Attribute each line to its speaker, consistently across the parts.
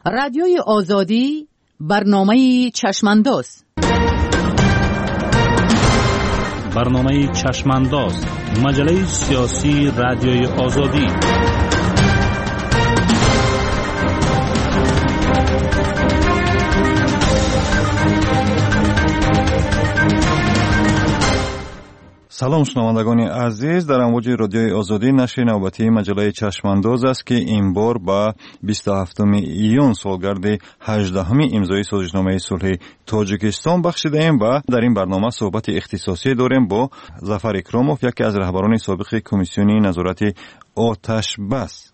Speaker 1: رادیوی آزادی برنامه چشمانداز.
Speaker 2: برنامه چشمانداز، مجله سیاسی رادیوی آزادی.
Speaker 3: سلام شنوندگان عزیز، در امواج رادیوی آزادی نشر نوبتی مجله چشمانداز است که این بار با 27 ایون سالگرد 18 امضای سازشنامه صلح تاجیکستان بخشیده ایم و در این برنامه صحبت اختصاصی داریم با ظفر اکراموف، یکی از رهبران سابق کمیسیون نظارت آتش بس.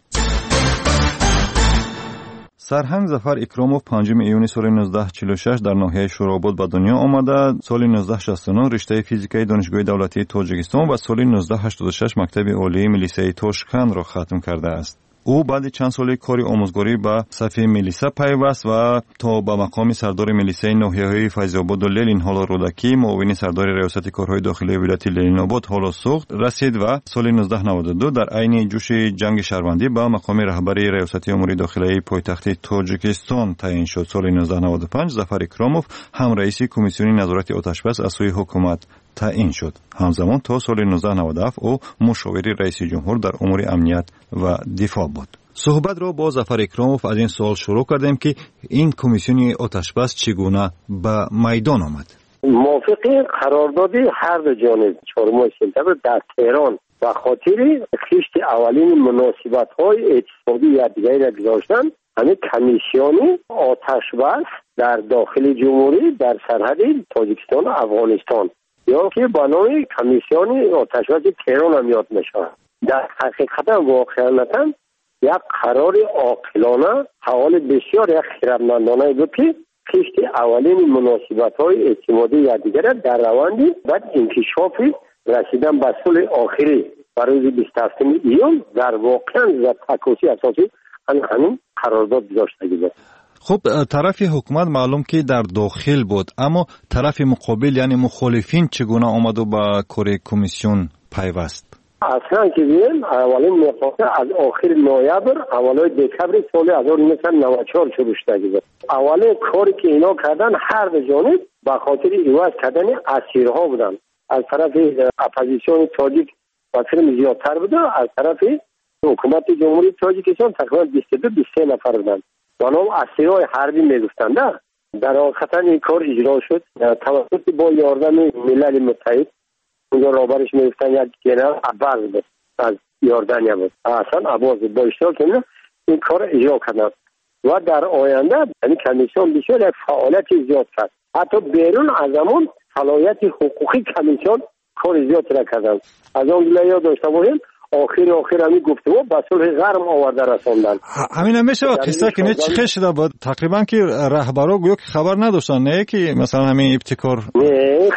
Speaker 3: سرهنگ ظفر اکراموف 5 ایون سال 1946 در ناحیه شوراباد به دنیا آمده. سال 1969 رشته فیزیکای دانشگاه دولتی تاجیکستان و سال 1986 مکتب عالی ملیسه تاشکند را ختم کرده است. او بعد چند سال کاری آموزگاری به صف ملیسه پیوست و تا به مقام سردار ملیسه ناحیه‌های فیض‌آباد و للین حالا رودکی، معاون سردار ریاست کارهای داخلی ولایت للین‌آباد حالا سوخت رسید و سال 1992 در عین جوش جنگ شهروندی به مقام رهبر ریاست امور داخلی پایتخت تاجیکستان تعیین شد. سال 1995 ظفر اکراموف هم رئیس کمیسیون نظارت آتشبس از سوی حکومت تعیین شد. همزمان تا سال 1997 او مشاور رئیس جمهور در امور امنیت و دفاع بود. صحبت را با ظفر اکراموف از این سوال شروع کردیم که این کمیسیون آتشبس چگونه به میدان آمد.
Speaker 4: موافق قرارداد هر دو جانب 4 سپتامبر در تهران و خاطر خشت اولین مناسبت‌های اقتصادی یادگاری را گذاشتن، همین کمیسیون آتشبس در داخل جمهوری در سرحد تاجیکستان و افغانستان یا که با نام کمیسیون آتشبس تهران هم یاد می‌شود. در حقیقت واقعاً یک قرار عاقلانه حوال بسیار یک خردمندانه بود که خشت اولین مناسبت‌های اعتمادی یادگاری در روند بعد انکشاف رسیدن به صلح آخری برای روز 27 ایون در واقعاً در تکاسی اساسی همین قرارداد گذاشته بود.
Speaker 3: خب طرف حکومت معلوم که در داخل بود، اما طرف مقابل یعنی مخالفین چگونه آمد و با کار کمیسیون پیوست؟
Speaker 4: اصلا که بیم اولین مقاطع از آخر نوامبر اولای دکبر سال 1994 شروع شده بود. اولین کاری که اینا کردن هر دو جانب به خاطر عوض کردن اسیرها بودن. از طرف اپوزیسیون تاجیک واسه زیادتر بود، از طرف حکومت جمهوری تاجیکستان تقریبا 22-23 نفر بودن. با نام اسیرهای حربی میگفتند. در واقع این کار اجرا شد توسط با یاردن ملل متحد. اونجا رابرش میگفتن یک جنرال عباس بود از یاردانیا بود، اصلا عباس با اشتراک این کار اجرا کردن و در آینده یعنی کمیسیون بسیار یک فعالیت زیاد کرد. حتی بیرون از همون صلاحیت حقوقی کمیسیون کار زیاد را کردن. از اون گلیا داشته باشیم آخر همین گفتگو به صلح غرب آورده رساندن.
Speaker 3: همین میشه قصه که چه شده بود تقریبا که رهبرا گویا که خبر نداشتن، نه که مثلا همین ابتکار
Speaker 4: نه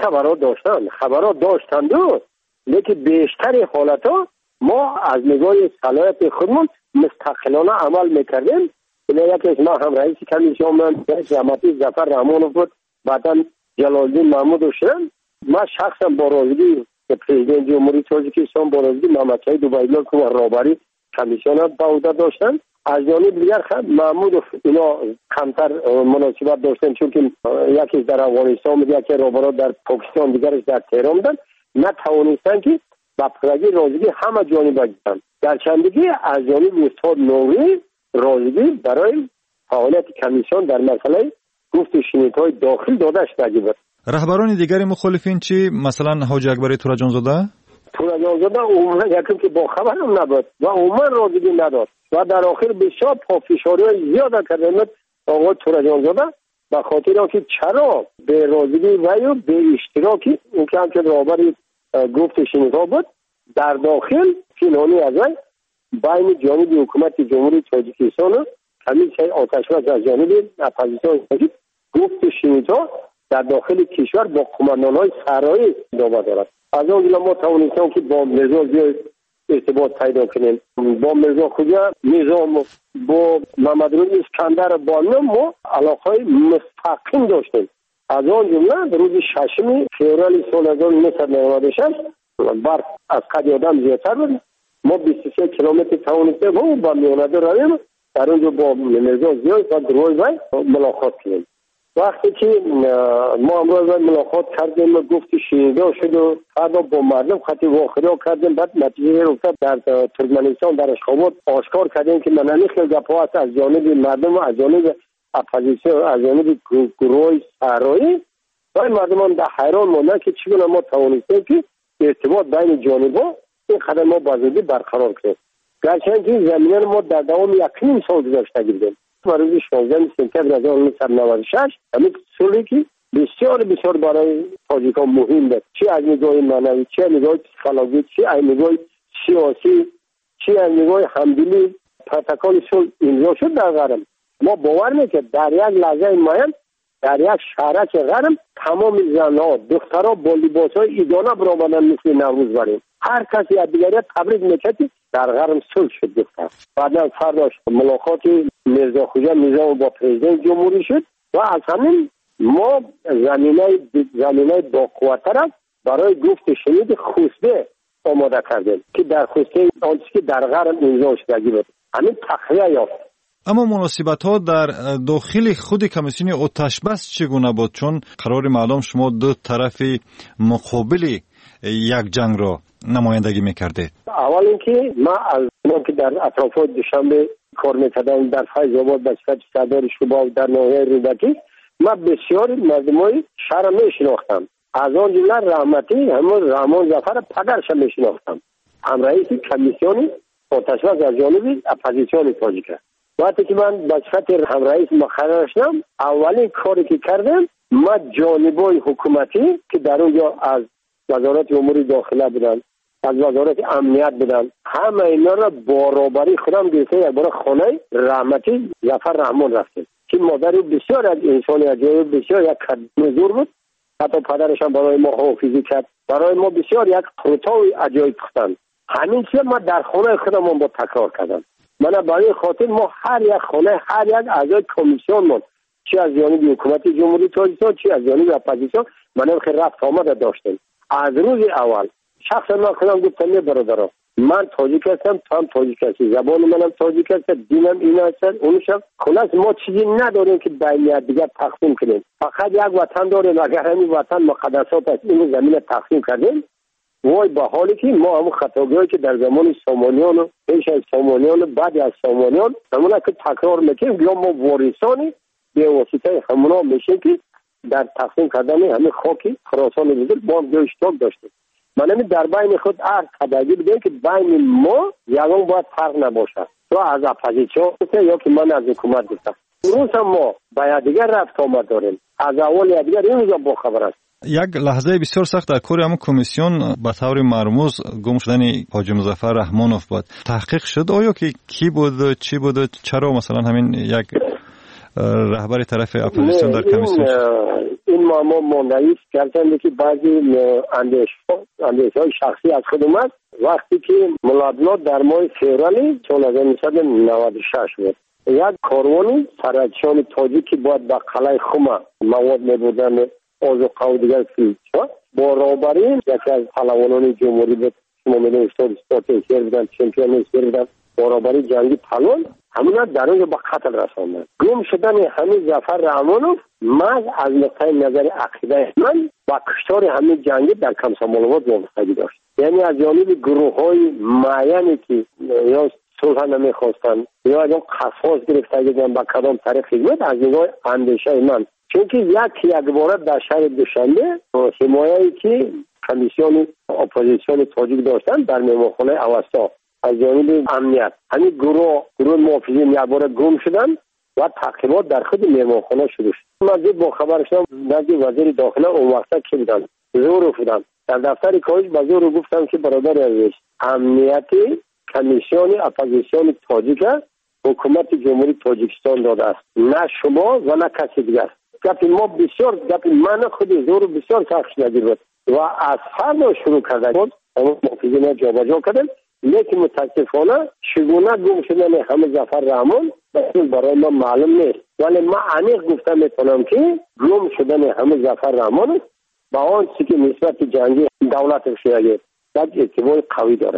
Speaker 4: خبرها داشتن لیکن بیشتر حالتا ما از نگاه صلاحیت خودمون مستقلانه عمل میکردیم. یکی از ما هم رئیس کمیسیون من رحمتی ظفر رحمانوف بود، بعدا جلال‌الدین محمود شدن. ما شخصا با رازگی پرزیدنت جمهوری تاجیکستان با رازگی محمد شهید عبیدالله که رهبری کمیسیون به عهده داشتن، از جانب دیگر محمود اینا کمتر مناسبت داشتن چون که یکی در افغانستان بود، یکی رهبرا در پاکستان، دیگرش در تهران بودن، نتوانستن که با پرگی رازگی همه جانب بگیرن. در چندگی از جانب استاد نوری رازگی برای فعالیت کمیسیون در مسئله گفت شنیدهای داخل داده شده بود.
Speaker 3: رهبران دیگری مخالفین چی؟ مثلا حاجی اکبری تورجانزاده
Speaker 4: عموما یکی که با خبر هم نبود و عموما رازگی نداد و در آخر بسیار پافشاری زیاد کردند آقای تورجانزاده به خاطر آنکه چرا به رازگی و به اشتراکی اون که همچنین رهبر گفت شنیدها بود در داخل فینانی از بین جانب حکومت جمهوری تاجیکستان کمیسیون آتشبس از جانب اپوزیسیون گفت شنیدها در داخل کشور با قماندان‌های سرایی ادامه دارد. از اون جلو ما توانستیم که با مرزا زیاد ارتباط پیدا کنیم، با مرزا خوجا نظام، با محمد روی اسکندر بانو ما علاقه مستقیم داشتیم. از اون جمله روز 6 فوریه سال 1996 برق از قد آدم زیادتر بود. ما 23 کیلومتر توانستیم با میانه رویم در اونجا با مرزا زیاد و روی وی ملاقات کردیم. وقتی که ما امروز ملاقات کردیم گفتی شنیده شد و فردا با مردم خطی واخری کردیم. بعد نتیجه افتاد در ترکمنستان در اشخابات آشکار کردیم که منانی خیلی گپ‌ها هست از جانب مردم و از جانب اپوزیسیون از جانب گروه صحرایی و مردمان در حیران ماندن که چگونه ما توانستیم که ارتباط بین جانب‌ها این قدم ما با زودی برقرار کنیم. گرچه که زمینه ما در دوام یک نیم سال گذشته گردیم. روز 16 سپتامبر 1996 همین صلحی که بسیار برای تاجیکان مهم بود، چه از نگاه معنوی، چه از نگاه پسیکولوژی، چه از نگاه سیاسی، چه از نگاه همدلی پروتکل صلح امضا شد در غرب. ما باور میکنیم در یک لحظه معین در یک شهرک غرب تمام زنها دخترها با لباسهای ایدانه برآمدن مثل نوروز بریم. هر کسی از دیگری تبریک میکرد در غرب صلح شد دختر. بعدا فرداش ملاقات مرزا خوجا نظام با پرزیدنت جمهوری شد و از همین ما زمینه با قوتر برای گفت شنید خوسته آماده کردیم که در خوسته آنچه که در غرب امضا شدگی بود همین تخلیه یافت.
Speaker 3: اما مناسبت ها در داخل خود کمیسیون آتش بس چگونه بود؟ چون قرار معلوم شما دو طرف مقابل یک جنگ را نمایندگی میکردید.
Speaker 4: اول اینکه ما از ما که در اطرافات دوشنبه کار میکردم در فیض آباد به صفت صدر شباب در ناحیه رودکی، ما بسیار مردمای شهر میشناختم. از آن جمله رحمتی همون رحمان ظفر پدرش میشناختم، هم رئیس کمیسیون آتش بس از جانب اپوزیسیون تاجیک. وقتی که من به صفت هم رئیس مقرر شدم، اولین کاری که کردم ما جانبای حکومتی که در اونجا از وزارت امور داخله بودن، از وزارت امنیت بودن، همه اینا را برابری خودم گرفته یک بار خانه رحمتی ظفر رحمان رفتیم که مادری بسیار از انسانی عجایب، بسیار یک قدم زور بود. حتی پدرش هم برای ما حافظی کرد، برای ما بسیار یک قرطاوی عجایب پختن. همین چیز ما در خانه خودمون با تکرار کردم. من برای خاطر ما هر یک خانه هر یک اعضای کمیسیون من چه از جانب حکومت جمهوری تاجیکستان چه از جانب اپوزیسیون من خیلی رفت آمد داشتیم. از روز اول شخصا من خودم گفتم برادران من تاجیک هستم، تو هم تاجیک هستی، زبان منم تاجیک هست، دینم این هست، اونشم. خلاص ما چیزی نداریم که بین دیگر تقسیم کنیم، فقط یک وطن داریم. اگر همین وطن مقدسات است این زمین تقسیم کردیم، وای با حالی که ما همون خطاگاهی که در زمان سامانیان و پیش از سامانیان و بعد از سامانیان همونا که تکرار میکنیم یا ما وارثانی به واسطه همونا میشیم که در تقسیم کردن همین خاکی خراسان بزرگ با هم اشتراک داشتیم. من همین در بین خود هر قدری بودیم که بین ما یکان باید فرق نباشد، تو از اپوزیسیون یا که من از حکومت بودم. امروز هم ما با دیگر رفت آمد داریم، از اول دیگر این روزا با خبر است.
Speaker 3: یک لحظه بسیار سخت در کار همون کمیسیون به طور مرموز گم شدن حاجی مظفر رحمانوف بود. تحقیق شد آیا که کی بود و چی بود و چرا مثلا همین یک رهبر طرف اپوزیسیون در کمیسیون
Speaker 4: این معما ماندهی کردن که بعضی اندیشه‌های شخصی از خودم است. وقتی که ملابنات در ماه فوریه سال 1996 بود یک کاروانی سرچشان تاجیکی باید به قلعه خم مواد میبردن آذوقه و دیگر فیلد با رهبری یکی از پهلوانان جمهوری بود، شما میدونید استاد ایسر بودن، چمپیون ایسر بودن، با رهبری جنگی پهلوان همونا در اونجا به قتل رساندن. گم شدن همین ظفر رحمانوف من از نقطه نظر عقیده من با کشتار همین جنگی در کمسامالواد وابستگی داشت. یعنی از جانب گروه‌های معینی که یا صلح نمیخواستن یا از اون قصاص گرفتگی بودن با کدام طریق خدمت از نگاه اندیشه من، چون که یک باره در شهر دوشنبه حمایه‌ای که کمیسیون اپوزیسیون تاجیک داشتن در مهمانخانه اوستا از جانب امنیت همین گروه محافظین یک باره گم شدن و تعقیبات در خود مهمانخانه شروع شد. من با خبر شدم نزد وزیر داخله اون وقتا که بودن زور بودن در دفتر کاج با زور گفتم که برادر عزیز امنیت کمیسیون اپوزیسیون تاجیک حکومت جمهوری تاجیکستان داده است، نه شما و نه کسی دیگر. گپی ما بسیار گپی من خود زور بسیار سخت نگیر بود و از فردا شروع کرده بود اما محافظین جابجا کردن. لیکن متاسفانه چگونه گم شدن همه ظفر رحمان برای ما معلوم نیست، ولی ما عمیق گفته میتونم که گم شدن همه ظفر رحمان با آن چیزی که نسبت جنگی دولت شیعه در ارتباط قوی دارد.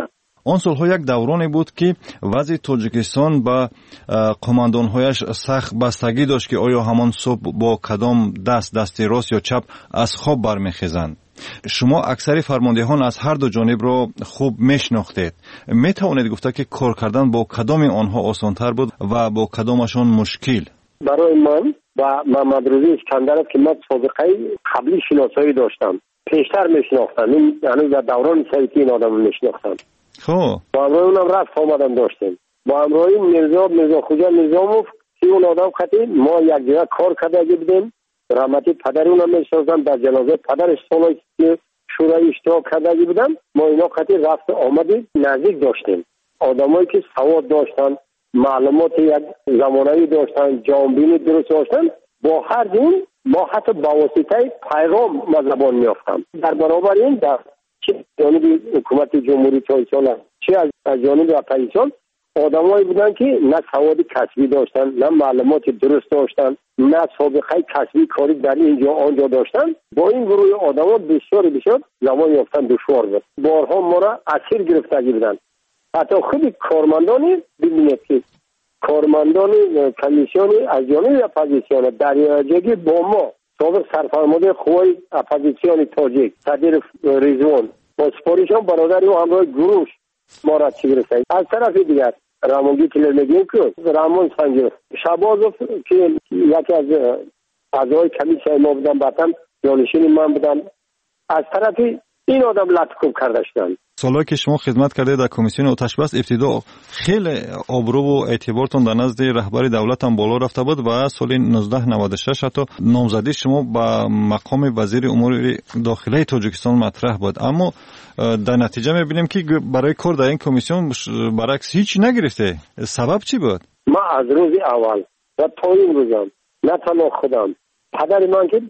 Speaker 3: آن سالها یک دورانی بود که وضع تاجیکستان با قماندانهایش سخت بستگی داشت که آیا همان صبح با کدام دست راست یا چپ از خواب برمیخیزند. شما اکثر فرماندهان از هر دو جانب را خوب میشناختید. میتوانید گفته که کار کردن با کدام آنها آسانتر بود و با کدامشان مشکل؟
Speaker 4: برای من و محمد روزی اسکندرov که من سابقه قبلی شناسایی داشتم، پیشتر میشناختم، یعنی در دوران سیتی این آدم میشناختم.
Speaker 3: خب
Speaker 4: با همراه اونم رفت آمدن داشتیم. با همراه میرزا خوجا میرزاموف که اون آدم خطی ما یک جگه کار کرده بودیم. رحمتی پدر اونم میشناختم، در جنازه پدرش سالایی که شورای اشتراک کرده بودم. ما اینا خطی رفت آمدی نزدیک داشتیم. آدمایی که سواد داشتن، معلومات یک زمانه‌ای داشتن، جامبینی درست داشتن، با هر دین ما حتی با واسطه پیغام ما زبان میافتم. در برابر این در چه جانب حکومت جمهوری تاجیکستان چه از جانب اپوزیسیون آدمایی بودن که نه سواد کسبی داشتن، نه معلومات درست داشتن، نه سابقه کسبی کاری در اینجا آنجا داشتن. با این گروه آدما بسیار زبان یافتن دشوار بود. بارها ما را اسیر گرفتگی بودن. حتی خود کارمندانی ببینید که کارمندان کمیسیون از جانب اپوزیسیون دریاجگی با ما سابق سرفرمانده خوای اپوزیسیون تاجیک صدر رضوان با سپاریشان برادری و همراه گروش ما را چی گرفتن. از طرف دیگر رامونگی کلر میگیم که رامون سنجر شبازوف که یکی از اعضای کمیسیون ما بودن، بعدم جانشین من بودن، از طرف این آدم لطکوب کرده شدن.
Speaker 3: سالهایی که شما خدمت کرده در کمیسیون آتش بس ابتدا خیلی آبرو و اعتبارتون در نزد رهبر دولت هم بالا رفته بود و سال 1996 حتی نامزدی شما به مقام وزیر امور داخلی تاجیکستان مطرح بود. اما در نتیجه میبینیم که برای کار در این کمیسیون برعکس هیچ نگرفته. سبب چی بود؟
Speaker 4: ما از روز اول و تا این روزم نه تنها خودم، پدر من که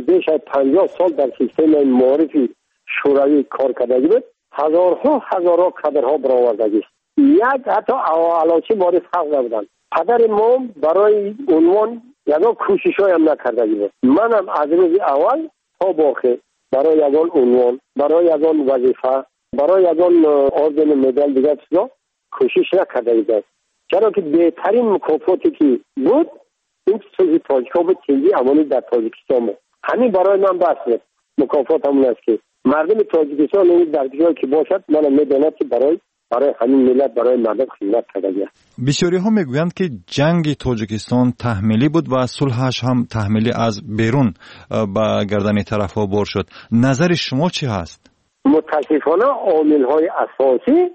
Speaker 4: 50 سال در سیستم معارفی شوروی کار کرده بود، هزارها کادرها برآوردگی است. یک حتی علاچی مورد حق نبودن. پدر ما برای عنوان یگان کوشش‌های هم نکرده بود. منم از روز اول تا باقی برای یگان عنوان، برای یگان وظیفه، برای یگان آردن مدال دیگر چیزا کوشش نکرده بود. چرا که بهترین مکافاتی که بود این چیزی تاجیک‌ها بود چیزی اولی در تاجیکستان بود. همین برای من بس بود. مکافات همون است که مردم تاجیکستان این در جایی که باشد من میدانم که برای همین ملت برای مردم خدمت کرده.
Speaker 3: بسیاری ها میگویند که جنگ تاجیکستان تحمیلی بود و صلحش هم تحمیلی از بیرون به گردن طرف‌ها بار شد. نظر شما چی هست؟
Speaker 4: متاسفانه عامل‌های اساسی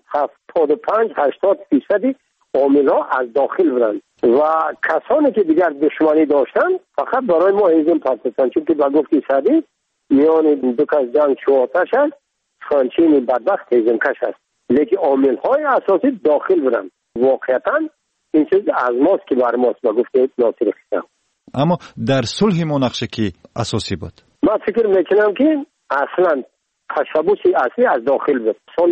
Speaker 4: 75-80% عامل‌ها از داخل بودند و کسانی که دیگر دشمنی داشتن فقط برای ما هیزم پرتستن، چون که با گفتی سادی میان دو کس جنگ شو آتش است، خانچین بدبخت هیزم کش است. لیکن عامل‌های اساسی داخل بودند. واقعاً این چیز از ماست که بر ماست با گفته ناصر خیام.
Speaker 3: اما در صلح ما نقشه کی اساسی بود؟
Speaker 4: من فکر میکنم که اصلا تشبوس اصلی از داخل بود. سال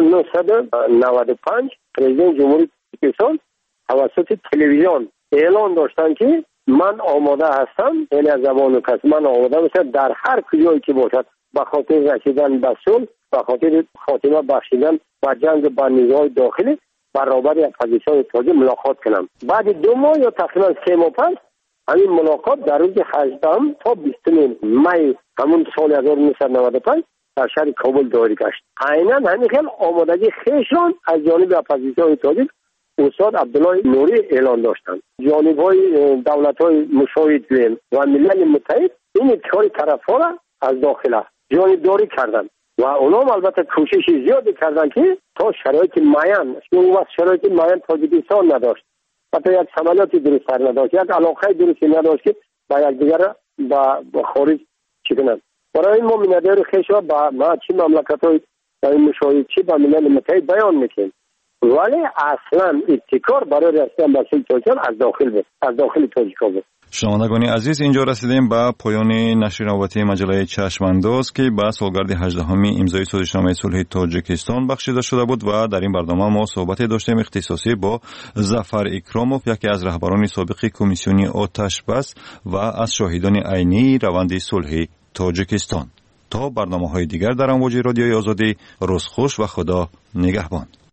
Speaker 4: 1995 پرزیدنت جمهوری تاجیکستان توسط تلویزیون اعلان داشتن که من آماده هستم، یعنی از زبان کس من آماده هستم در هر کجایی که باشد به خاطر رسیدن به صلح، به خاطر خاتمه بخشیدن و جنگ با نیروهای داخلی برابر اپوزیسیون تاجیک ملاقات کنم. بعد 2 ماه یا تقریبا 3 ماه پس همین ملاقات در روز 18 تا 20 می همون سال 1995 در شهر کابل داری گشت. عیناً همین خیلی آمادگی خیشان از جانب اپوزیسیون تاجیک استاد عبدالله نوری اعلان داشتند. جانب‌های دولت‌های مشاهد و ملل متحد این کار طرف‌ها را از داخل جانبداری کردند و اونا البته کوشش زیادی کردن که تا شرایط معین، اون وقت شرایط معین تاجیکستان نداشت، حتی یک سمالاتی درست نداشت، یک علاقه درستی نداشت که با یکدیگر با خارج چی کنند. برای این ما مینادر خیشا با ما چی مملکت‌های این مشاهد چی با ملل متحد بیان میکنیم، ولی اصلا ابتکار برای رسیدن به صلح تاجیکستان از داخل بود، از داخل تاجیکستان بود.
Speaker 3: شنوندگان عزیز، اینجا رسیدیم به پایان نشر نوبتی مجله چشمانداز که به سالگرد 18 امضای سازشنامه صلح تاجیکستان بخشیده شده بود و در این برنامه ما صحبت داشتیم اختصاصی با ظفر اکراموف، یکی از رهبران سابق کمیسیون آتش بس و از شاهدان عینی روند صلح تاجیکستان. تا برنامه‌های دیگر در امواج رادیوی آزادی، روز خوش و خدا نگهبان.